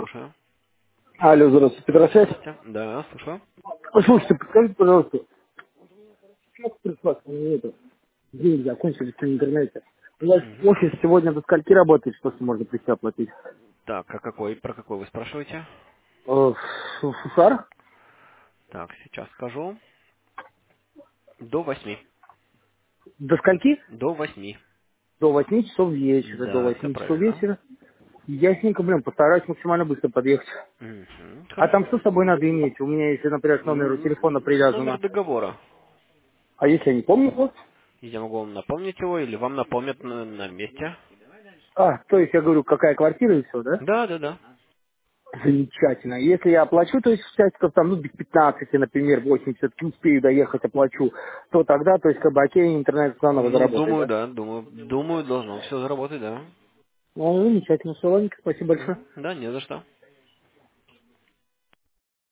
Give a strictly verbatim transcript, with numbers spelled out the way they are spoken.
слушаю. Алло, здравствуйте, Петросвязь. Здравствуйте. Да, слушаю. Слушайте, подскажите, пожалуйста, как прислать мне это? Деньги закончились на интернете. У вас Мгм. офис сегодня до скольки работает, что с можно прийти оплатить? Так, а какой, про какой вы спрашиваете? Э, Фу- Фусар? Так, сейчас скажу. До восьми. До скольки? До восьми. До восьми часов вечера. До Да, все восьми часов правильно. вечера. Ясненько, блин, постараюсь максимально быстро подъехать. Мгм. А там Хорошо. что с собой надо иметь? У меня, если, например, к номеру телефона М, Номер привязано. договора. А если я не помню, вот? Я могу вам напомнить его, или вам напомнят на, на месте. А, то есть я говорю, какая квартира и все, да? Да, да, да. Замечательно. Если я оплачу, то есть часиков там, ну, без пятнадцати, например, восемь, все-таки успею доехать, оплачу, то тогда, то есть, как бы, окей, интернет заново Ну, заработает, думаю, да? да, думаю, думаю, должно все заработать, да. Ну, замечательно. Все, ладненько, спасибо большое. Мгм. Да, не за что.